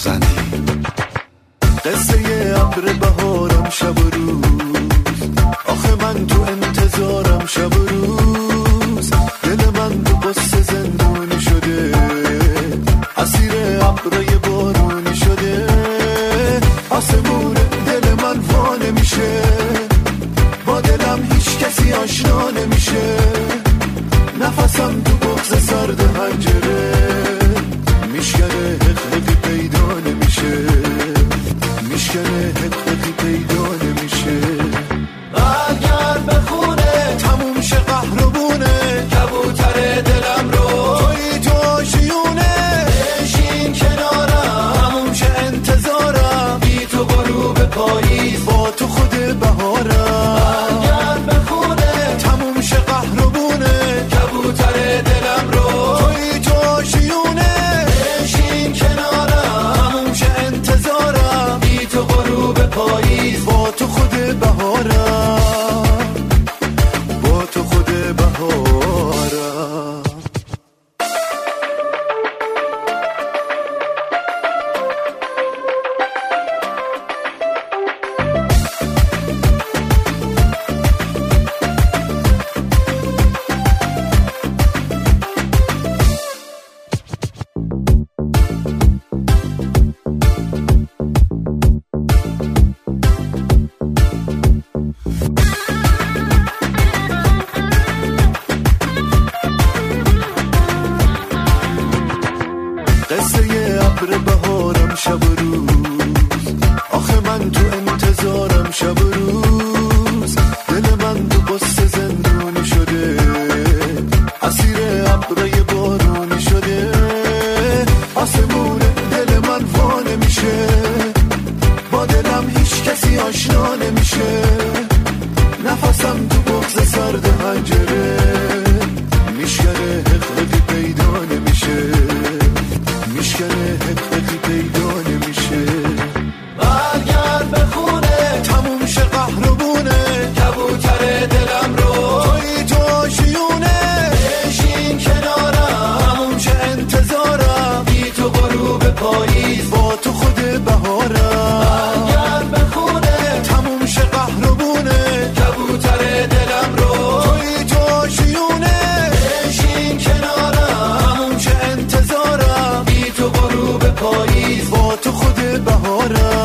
بزنی. قصه ابر بهارم شب و روز، آخه من تو انتظارم شب و روز. دل من تو قصه زندونی شده، اسیر ابرای بارونی شده. آسمون دل من وا نمیشه، با دلم هیچ کسی آشنا نمیشه. نفسم تو بغض سرد پنجره میشکنه، حقیقی پیدا نمیشه، میشکنه حقیقی پیدا نمیشه. برگرد به خونه، تموم شه قهربونه، کبوتر دلم رو توی تو آشیونه. بشین کنارم، تموم شه انتظارم، بی تو غروب پاییز، با تو خود بهارم. برگرد به خونه، تموم شه قهربونه، کبوتر دلم رو توی تو آشیونه. بشین کنارم، تموم شه انتظارم، بی تو غروب پاییز، با تو خود بهارم، با تو خود بهارم. قصه ابر بهارم شب و روز، آخه من تو انتظارم شب و روز. دل من تو قصه زندونی شده، اسیر ابرای بارونی شده. آسمون دل من وا نمیشه، با دلم هیچ کسی آشنا نمیشه. نفسم تو بغض سرد پنجره میشکنه، حقیقی پیدا نمیشه، میشکنه حقیقی پیدا نمیشه. برگرد به خونه، تموم شه قهربونه، کبوتر دلم رو توی تو آشیونه. بشین کنارم، تموم شه انتظارم، بی تو غروب پاییز، با تو خود بهارم. برگرد به خونه، تموم شه قهربونه، کبوتر دلم رو توی تو آشیونه. بشین کنارم، تموم شه انتظارم، بی تو غروب پاییز، با تو خود بهارم.